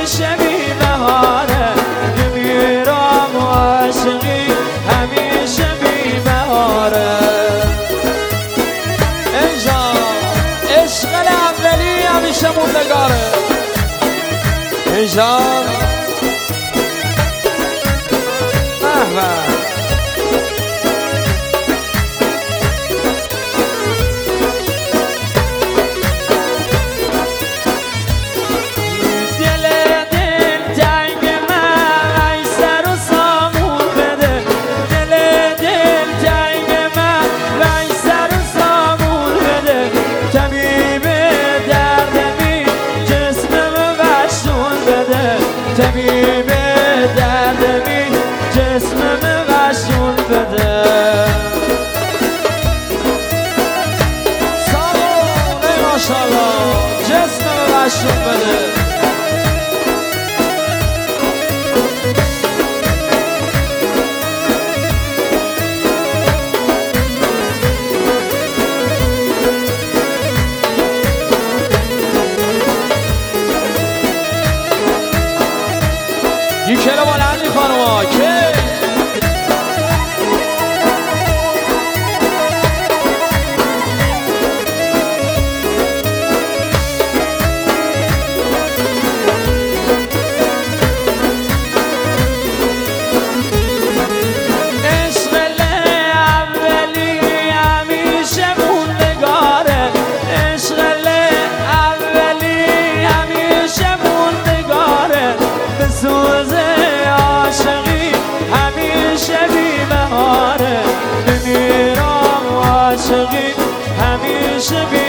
همیشه بی بهاره میمیرم و عاشقی همیشه بی بهاره عشق اولی همیشه موندگاره اینجان طبیب دردمی جسمم غشون بده سلام ماشاءالله جسمم غشون بده یکی رو بلندی خانوما که همیشه بی